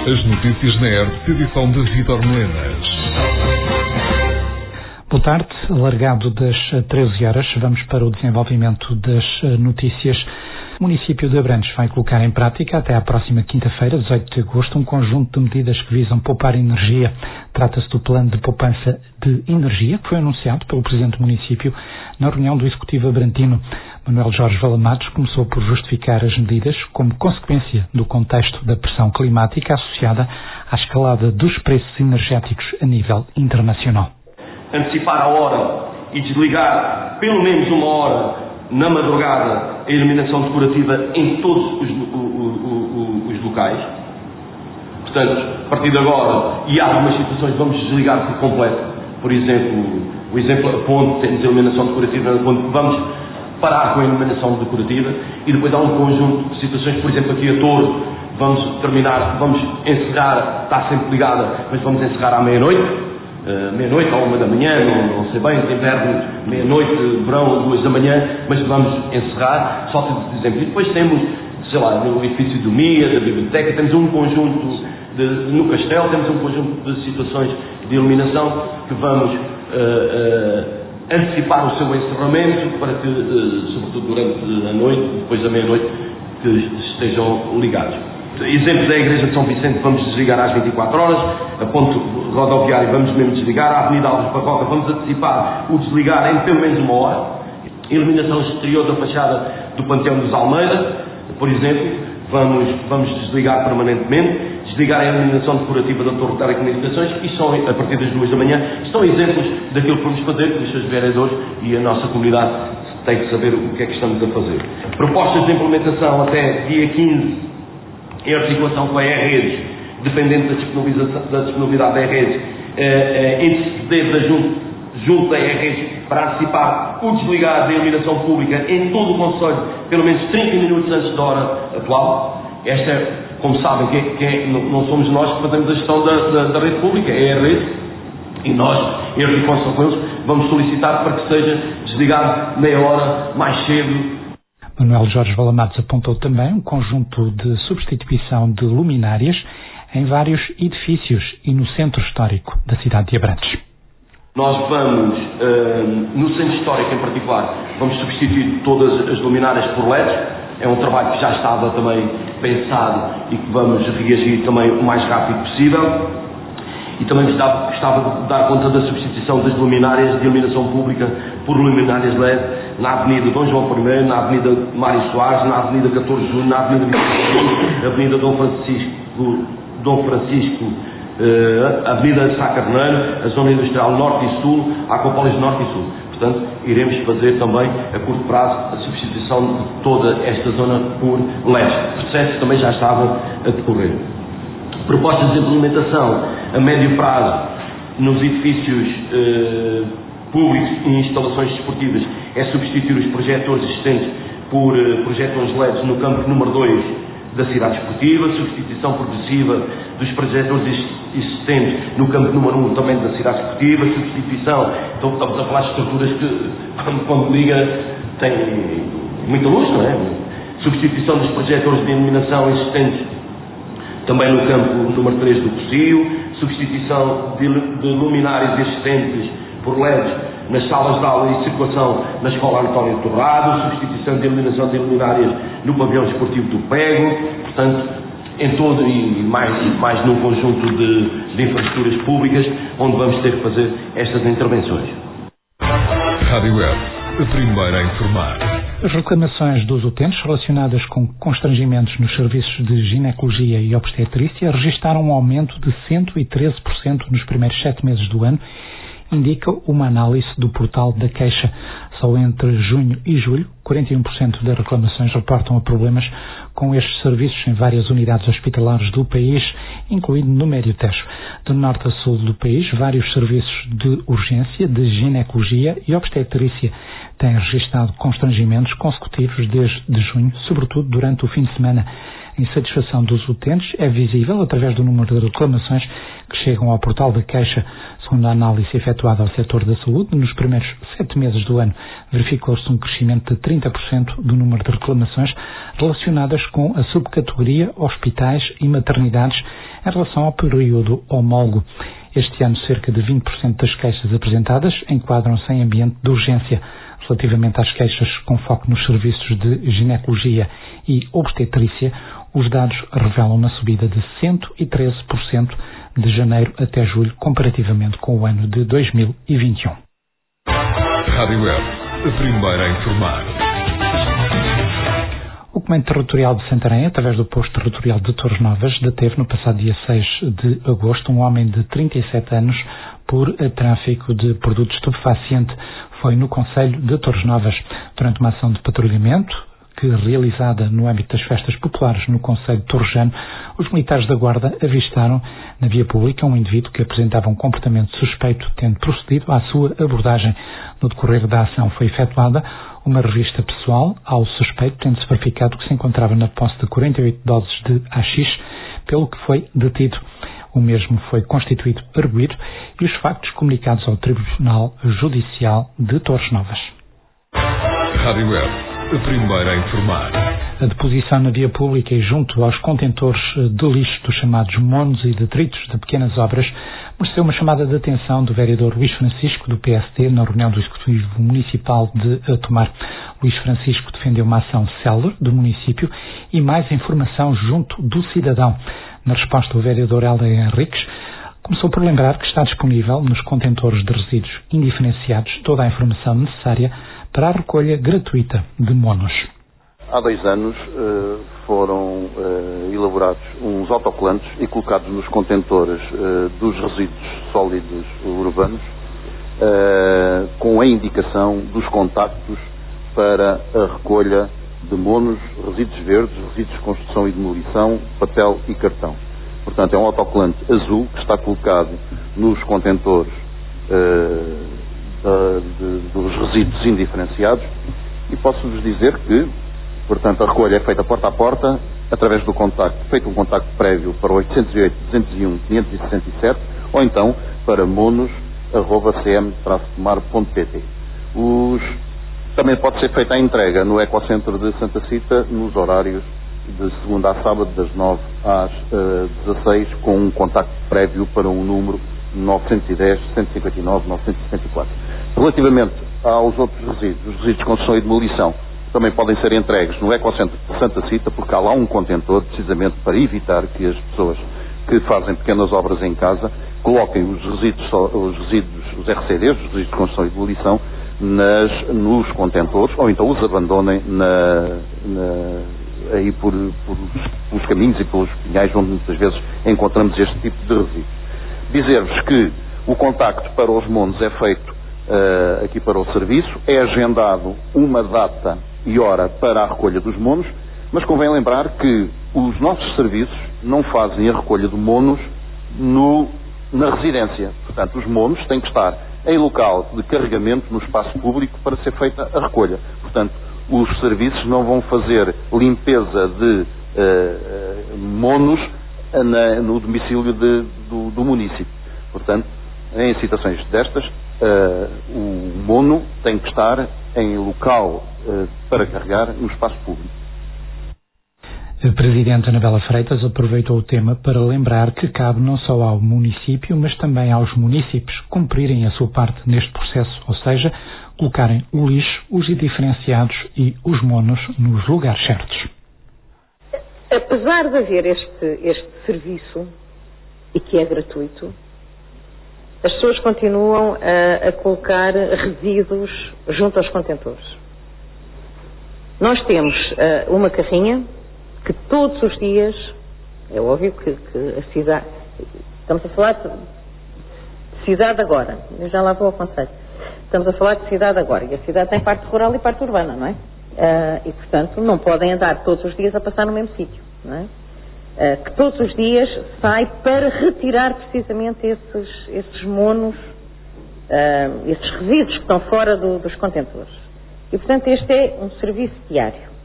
As notícias na ERP, edição de Vítor Melenas. Boa tarde. Alargado das 13 horas, vamos para o desenvolvimento das notícias. O município de Abrantes vai colocar em prática até à próxima quinta-feira, 18 de agosto, um conjunto de medidas que visam poupar energia. Trata-se do plano de poupança de energia que foi anunciado pelo Presidente do município na reunião do Executivo abrantino. Manuel Jorge Valamatos começou por justificar as medidas como consequência do contexto da pressão climática associada à escalada dos preços energéticos a nível internacional. Antecipar a hora e desligar pelo menos uma hora na madrugada a iluminação decorativa em todos os locais. Portanto, a partir de agora, e há algumas situações, vamos desligar por completo. Por exemplo, o exemplo onde temos a iluminação decorativa, onde vamos parar com a iluminação decorativa, e depois há um conjunto de situações, por exemplo, aqui a Torre, vamos encerrar, está sempre ligada, mas vamos encerrar à meia-noite. Meia-noite ou 1 da manhã, não sei bem, de inverno, meia-noite, verão, 2 da manhã, mas vamos encerrar, só de exemplo. E depois temos, sei lá, no edifício do MIA, da biblioteca, temos um conjunto, no castelo, temos um conjunto de situações de iluminação que vamos antecipar o seu encerramento para que, sobretudo durante a noite, depois da meia-noite, que estejam ligados. Exemplo da Igreja de São Vicente, vamos desligar às 24 horas, a ponte rodoviária vamos mesmo desligar, a Avenida Alves Barroca vamos antecipar o desligar em pelo menos uma hora, iluminação exterior da fachada do Panteão dos Almeida, por exemplo, vamos desligar permanentemente, desligar a iluminação decorativa da Torre de Telecomunicações, e são, a partir das 2 da manhã, são exemplos daquilo que vamos fazer, que os seus vereadores e a nossa comunidade têm que saber o que é que estamos a fazer. Propostas de implementação até dia 15, em articulação com a E-Redes, dependendo da disponibilidade da E-Redes, interceder junto da E-Redes para antecipar o desligar da iluminação pública em todo o concelho, pelo menos 30 minutos antes da hora atual. Esta, como sabem, não somos nós que fazemos a gestão da rede pública, é a rede, e nós, em articulação com eles, vamos solicitar para que seja desligado meia hora mais cedo. Manuel Jorge Valamatos apontou também um conjunto de substituição de luminárias em vários edifícios e no centro histórico da cidade de Abrantes. Nós vamos, no centro histórico em particular, vamos substituir todas as luminárias por LEDs. É um trabalho que já estava também pensado e que vamos reagir também o mais rápido possível. E também gostava de dar conta da substituição das luminárias de iluminação pública por luminárias LED na Avenida Dom João I, na Avenida Mário Soares, na Avenida 14 de Junho, na Avenida 25 de Junho, na Avenida Dom Francisco, a Avenida Sá Carneiro, a Zona Industrial Norte e Sul, a Aquapólis Norte e Sul. Portanto, iremos fazer também, a curto prazo, a substituição de toda esta zona por LEDs. O processo também já estava a decorrer. Propostas de implementação a médio prazo nos edifícios públicos e instalações desportivas é substituir os projetores existentes por projetores LEDs no campo número 2 da cidade desportiva, substituição progressiva dos projetores existentes no campo número 1 também da cidade desportiva, substituição, então estamos a falar de estruturas que quando liga tem muita luz, não é? Substituição dos projetores de iluminação existentes também no campo número 3 do Cossio, substituição de luminárias existentes por LEDs nas salas de aula e circulação na Escola António Torrado, substituição de iluminação de luminárias no pavilhão desportivo do Pego, portanto, em todo e mais num conjunto de infraestruturas públicas onde vamos ter que fazer estas intervenções. Rádio Web, a primeira a informar. As reclamações dos utentes relacionadas com constrangimentos nos serviços de ginecologia e obstetrícia registaram um aumento de 113% nos primeiros 7 meses do ano, indica uma análise do portal da queixa. Só entre junho e julho, 41% das reclamações reportam a problemas com estes serviços em várias unidades hospitalares do país, incluindo no Médio Tejo. De norte a sul do país, vários serviços de urgência, de ginecologia e obstetrícia têm registrado constrangimentos consecutivos desde junho, sobretudo durante o fim de semana. A insatisfação dos utentes é visível através do número de reclamações que chegam ao portal da queixa. Segundo a análise efetuada ao setor da saúde, nos primeiros 7 meses do ano verificou-se um crescimento de 30% do número de reclamações relacionadas com a subcategoria hospitais e maternidades, em relação ao período homólogo. Este ano, cerca de 20% das queixas apresentadas enquadram-se em ambiente de urgência. Relativamente às queixas com foco nos serviços de ginecologia e obstetrícia, os dados revelam uma subida de 113% de janeiro até julho, comparativamente com o ano de 2021. Rádio Web, a primeira a informar. O Comando Territorial de Santarém, através do Posto Territorial de Torres Novas, deteve no passado dia 6 de agosto um homem de 37 anos por tráfico de produto estupefaciente. Foi no concelho de Torres Novas. Durante uma ação de patrulhamento, realizada no âmbito das festas populares no concelho torrejano, os militares da Guarda avistaram na via pública um indivíduo que apresentava um comportamento suspeito, tendo procedido à sua abordagem. No decorrer da ação foi efetuada uma revista pessoal ao suspeito, tendo-se verificado que se encontrava na posse de 48 doses de haxixe, pelo que foi detido. O mesmo foi constituído arguido e os factos comunicados ao Tribunal Judicial de Torres Novas. Rádio Web, a primeira a informar. A deposição na via pública e junto aos contentores de lixo dos chamados monos e detritos de pequenas obras mereceu uma chamada de atenção do vereador Luís Francisco, do PSD, na reunião do Executivo Municipal de Tomar. Luís Francisco defendeu uma ação célere do município e mais informação junto do cidadão. Na resposta, o vereador Helder Henriques começou por lembrar que está disponível nos contentores de resíduos indiferenciados toda a informação necessária para a recolha gratuita de monos. Há 2 anos foram elaborados uns autocolantes e colocados nos contentores dos resíduos sólidos urbanos com a indicação dos contactos para a recolha de monos, resíduos verdes, resíduos de construção e demolição, papel e cartão. Portanto, é um autocolante azul que está colocado nos contentores dos resíduos indiferenciados e posso-vos dizer que, portanto, a recolha é feita porta a porta, através do contacto, feito um contacto prévio para 808-201-567 ou então para monos@cm-tomar.pt. Também pode ser feita a entrega no Ecocentro de Santa Cita nos horários de segunda a sábado, das 9 às 16, com um contacto prévio para um número 910-159-974. Relativamente aos outros resíduos, os resíduos de construção e demolição, também podem ser entregues no Ecocentro de Santa Cita, porque há lá um contentor, precisamente para evitar que as pessoas que fazem pequenas obras em casa coloquem os RCDs, os resíduos de construção e demolição, nos contentores, ou então os abandonem aí pelos caminhos e pelos pinhais, onde muitas vezes encontramos este tipo de resíduos. Dizer-vos que o contacto para os monos é feito aqui para o serviço, é agendado uma data e hora para a recolha dos monos, mas convém lembrar que os nossos serviços não fazem a recolha de monos na residência. Portanto, os monos têm que estar em local de carregamento no espaço público para ser feita a recolha. Portanto, os serviços não vão fazer limpeza de monos no domicílio do município. Portanto, em situações destas, o mono tem que estar em local para carregar no espaço público. A Presidente Anabela Freitas aproveitou o tema para lembrar que cabe não só ao município, mas também aos municípios cumprirem a sua parte neste processo, ou seja, colocarem o lixo, os indiferenciados e os monos nos lugares certos. Apesar de haver este serviço, e que é gratuito, as pessoas continuam a colocar resíduos junto aos contentores. Nós temos uma carrinha que todos os dias, é óbvio que a cidade, estamos a falar de cidade agora, eu já lá vou ao conselho, estamos a falar de cidade agora, e a cidade tem parte rural e parte urbana, não é? E portanto não podem andar todos os dias a passar no mesmo sítio, não é? Que todos os dias sai para retirar precisamente esses monos, esses resíduos que estão fora dos contentores. E portanto este é um serviço diário.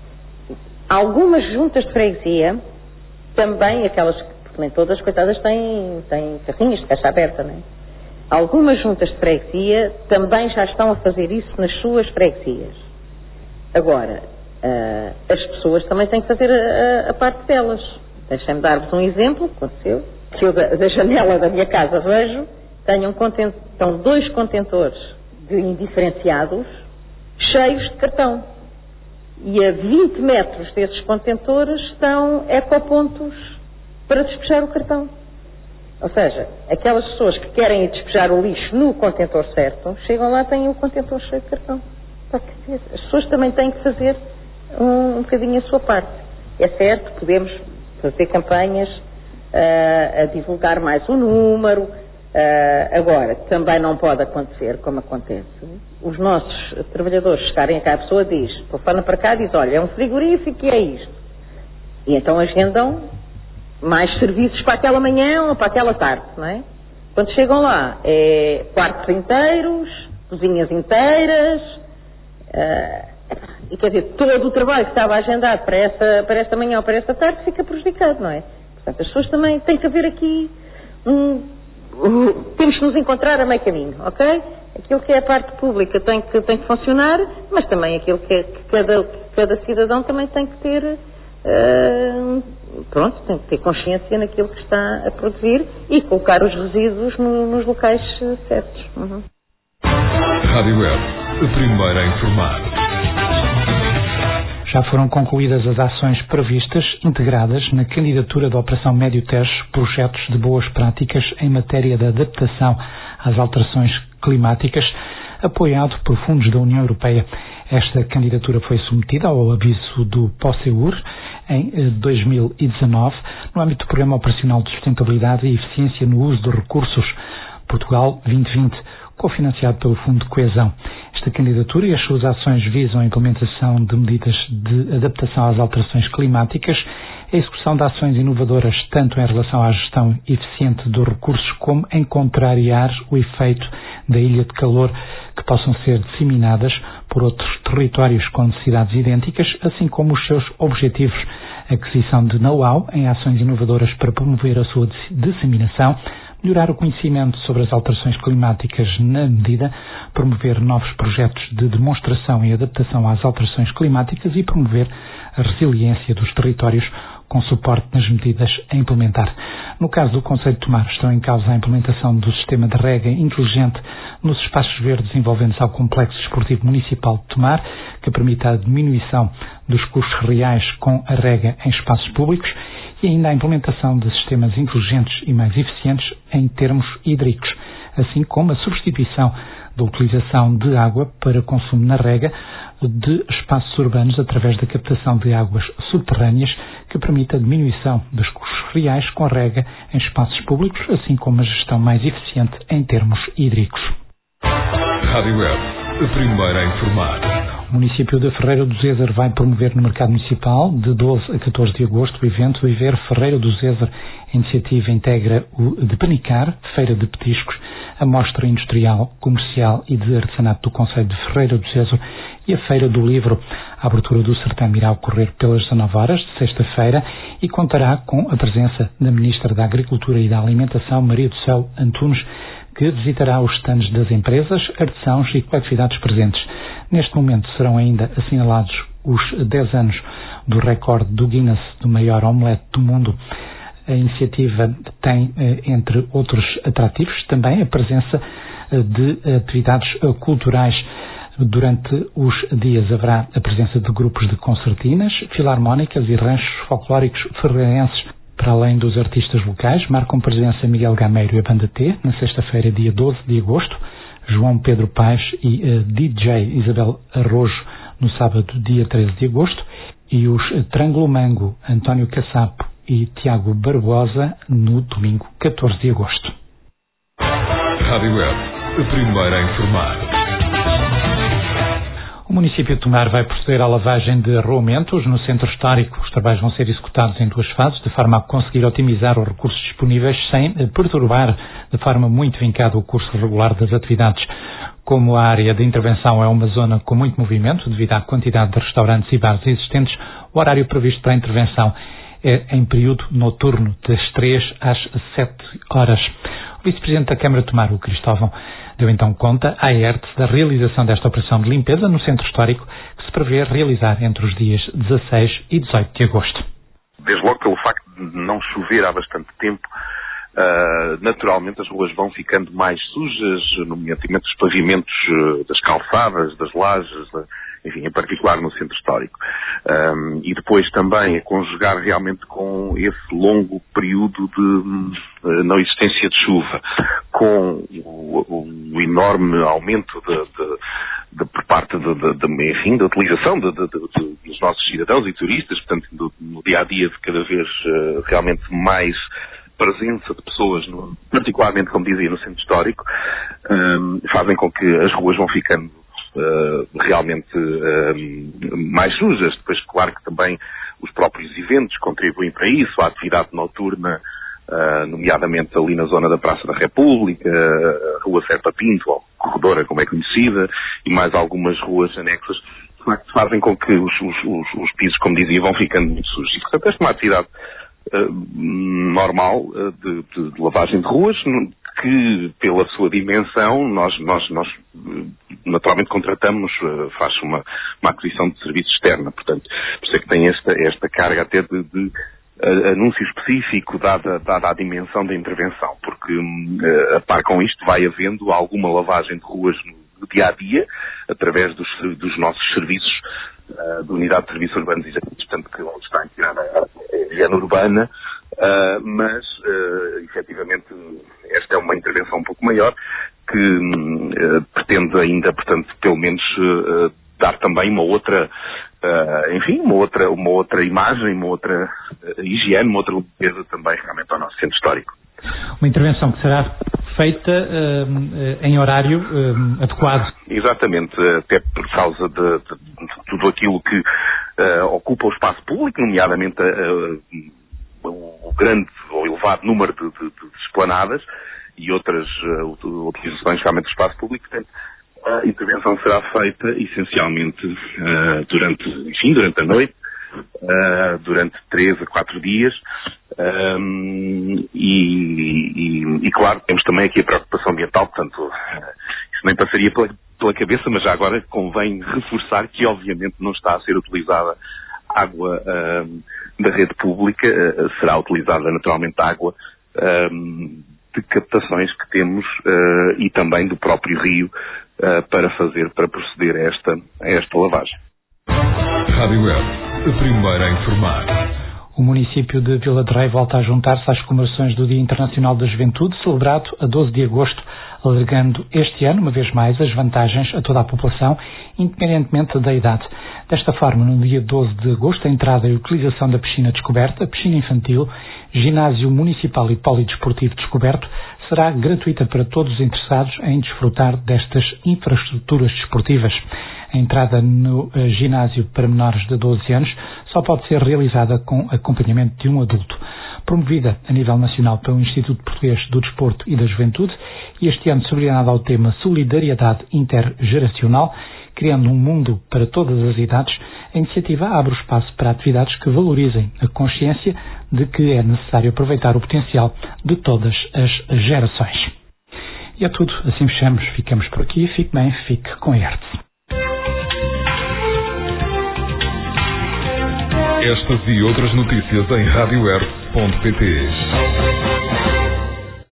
Algumas juntas de freguesia, também aquelas, porque nem todas, coitadas, têm carrinhas de caixa aberta, não é? Algumas juntas de freguesia também já estão a fazer isso nas suas freguesias. Agora, as pessoas também têm que fazer a parte delas. Deixem-me dar-vos um exemplo, aconteceu, que eu da janela da minha casa vejo, estão 2 contentores de indiferenciados cheios de cartão. E a 20 metros desses contentores estão ecopontos para despejar o cartão. Ou seja, aquelas pessoas que querem ir despejar o lixo no contentor certo, chegam lá e têm o contentor cheio de cartão. As pessoas também têm que fazer um bocadinho a sua parte. É certo, podemos fazer campanhas a divulgar mais o número. Agora, também não pode acontecer, como acontece, os nossos trabalhadores chegarem cá, a pessoa diz, telefona para cá e diz, olha, é um frigorífico e é isto. E então agendam mais serviços para aquela manhã ou para aquela tarde, não é? Quando chegam lá, é quartos inteiros, cozinhas inteiras, e quer dizer, todo o trabalho que estava agendado para esta manhã ou para esta tarde fica prejudicado, não é? Portanto, as pessoas também têm que haver aqui temos que nos encontrar a meio caminho, ok? Aquilo que é a parte pública tem que funcionar, mas também aquilo que cada cidadão também tem que ter, tem que ter consciência naquilo que está a produzir e colocar os resíduos nos locais certos. Uhum. Rádio Web, a primeira a informar. Já foram concluídas as ações previstas, integradas na candidatura da Operação Médio Tejo, projetos de boas práticas em matéria de adaptação às alterações climáticas, apoiado por fundos da União Europeia. Esta candidatura foi submetida ao aviso do POSEUR em 2019, no âmbito do Programa Operacional de Sustentabilidade e Eficiência no Uso de Recursos Portugal 2020, cofinanciado pelo Fundo de Coesão. Esta candidatura e as suas ações visam a implementação de medidas de adaptação às alterações climáticas, a execução de ações inovadoras tanto em relação à gestão eficiente dos recursos como em contrariar o efeito da ilha de calor que possam ser disseminadas por outros territórios com necessidades idênticas, assim como os seus objetivos, aquisição de know-how em ações inovadoras para promover a sua disseminação, melhorar o conhecimento sobre as alterações climáticas na medida, promover novos projetos de demonstração e adaptação às alterações climáticas e promover a resiliência dos territórios com suporte nas medidas a implementar. No caso do Concelho de Tomar, estão em causa a implementação do sistema de rega inteligente nos espaços verdes envolventes ao Complexo Desportivo Municipal de Tomar, que permite a diminuição dos custos reais com a rega em espaços públicos, e ainda a implementação de sistemas inteligentes e mais eficientes em termos hídricos, assim como a substituição da utilização de água para consumo na rega de espaços urbanos através da captação de águas subterrâneas, que permite a diminuição dos custos reais com a rega em espaços públicos, assim como a gestão mais eficiente em termos hídricos. Rádio Web, a primeira a informar. O município de Ferreira do Zezer vai promover no mercado municipal, de 12 a 14 de agosto, o evento Viver Ferreira do Zezer. A iniciativa integra o de Panicar, Feira de Petiscos, a Mostra Industrial, Comercial e de Artesanato do Concelho de Ferreira do Zezer e a Feira do Livro. A abertura do certame irá ocorrer pelas 19 horas de sexta-feira e contará com a presença da Ministra da Agricultura e da Alimentação, Maria do Céu Antunes, que visitará os stands das empresas, artesãos e coletividades presentes. Neste momento serão ainda assinalados os 10 anos do recorde do Guinness do maior omelete do mundo. A iniciativa tem, entre outros atrativos, também a presença de atividades culturais. Durante os dias haverá a presença de grupos de concertinas, filarmónicas e ranchos folclóricos ferreirenses. Para além dos artistas locais, marcam presença Miguel Gameiro e a Banda T, na sexta-feira, dia 12 de agosto, João Pedro Paes e DJ Isabel Arrojo, no sábado, dia 13 de agosto, e os Trângulo Mango, António Caçapo e Tiago Barbosa, no domingo, 14 de agosto. Rádio Web, a primeira a informar. O município de Tomar vai proceder à lavagem de arruamentos no centro histórico. Os trabalhos vão ser executados em 2 fases, de forma a conseguir otimizar os recursos disponíveis sem perturbar de forma muito vincada o curso regular das atividades. Como a área de intervenção é uma zona com muito movimento, devido à quantidade de restaurantes e bares existentes, o horário previsto para a intervenção é em período noturno, das 3 às 7 horas. O vice-presidente da Câmara de Tomar, o Cristóvão, deu então conta à ERTE da realização desta operação de limpeza no centro histórico, que se prevê realizar entre os dias 16 e 18 de agosto. desde logo pelo facto de não chover há bastante tempo, naturalmente as ruas vão ficando mais sujas, nomeadamente os pavimentos das calçadas, das lajes, enfim, em particular no centro histórico. E depois também a conjugar realmente com esse longo período de não existência de chuva, com o enorme aumento por parte enfim, da utilização dos nossos cidadãos e turistas, portanto, no dia-a-dia de cada vez realmente mais presença de pessoas, particularmente, como dizia, no centro histórico, fazem com que as ruas vão ficando realmente mais sujas. Depois, claro que também os próprios eventos contribuem para isso, a atividade noturna, nomeadamente ali na zona da Praça da República, a Rua Serpa Pinto, ou Corredora, como é conhecida, e mais algumas ruas anexas, de facto fazem com que os pisos, como dizia, vão ficando muito sujos. E, portanto, esta é uma atividade normal de lavagem de ruas, que pela sua dimensão nós naturalmente contratamos, faz uma aquisição de serviço externa, portanto, por isso é que tem esta carga até de anúncio específico dada a dimensão da intervenção, porque a par com isto vai havendo alguma lavagem de ruas no dia-a-dia, através dos nossos serviços da Unidade de Serviços Urbanos e Jardins, portanto, que onde está integrada a higiene urbana, mas, efetivamente, esta é uma intervenção um pouco maior, que pretende ainda, portanto, pelo menos dar também uma outra, enfim, uma outra imagem, uma outra higiene, uma outra limpeza também realmente ao nosso centro histórico. Uma intervenção que será feita em horário adequado. Exatamente, até por causa de tudo aquilo que ocupa o espaço público, nomeadamente o grande ou elevado número de esplanadas e outras utilizações realmente do espaço público. Portanto, a intervenção será feita essencialmente durante a noite, durante 3 a 4 dias, e claro, temos também aqui a preocupação ambiental, portanto, isso nem passaria pela cabeça, mas já agora convém reforçar que obviamente não está a ser utilizada água da rede pública, será utilizada naturalmente água de captações que temos e também do próprio rio para proceder a esta lavagem. Rádio Web, a primeira a informar. O município de Vila de Rei volta a juntar-se às comemorações do Dia Internacional da Juventude, celebrado a 12 de agosto, alargando este ano, uma vez mais, as vantagens a toda a população, independentemente da idade. Desta forma, no dia 12 de agosto, a entrada e utilização da piscina descoberta, piscina infantil, ginásio municipal e polidesportivo descoberto, será gratuita para todos os interessados em desfrutar destas infraestruturas desportivas. A entrada no ginásio para menores de 12 anos só pode ser realizada com acompanhamento de um adulto. Promovida a nível nacional pelo Instituto Português do Desporto e da Juventude, e este ano sublinhada ao tema Solidariedade Intergeracional, criando um mundo para todas as idades, a iniciativa abre o espaço para atividades que valorizem a consciência de que é necessário aproveitar o potencial de todas as gerações. E é tudo, assim fechamos, ficamos por aqui, fique bem, fique com a ERTE. Estas e outras notícias em radioert.pt.